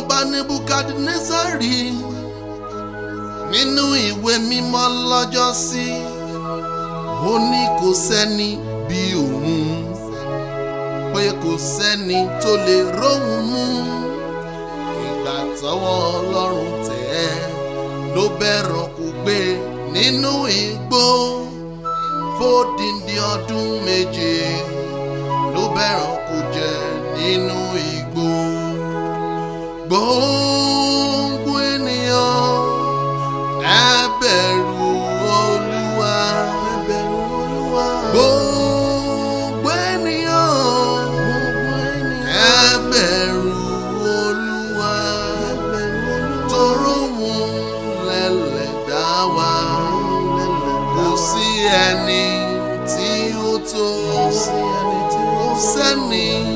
ọba Nebukadnezari nínú ìwé mímọ́ lọ́jọ́sí ó ní kò sẹ́ni bí òun, pé kò sẹ́ni tó lè róhun mú. Ìgbà tọ́wọ́ Ọlọ́run tẹ̀ ẹ́ ló bẹ̀rọ̀ kó gbé nínú igbó fódìdí ọdún méje, ló bẹ̀rọ̀ kó jẹ nínú igbó. Gbogbo ènìyàn ẹ bẹ̀rù Olúwa, ẹ bẹ̀rù Olúwa. Gbogbo ènìyàn ẹ bẹ̀rù Olúwa, toró òun lẹ̀lẹ́dá wa, kò sí ẹni tí ó tó, kò sẹ́ni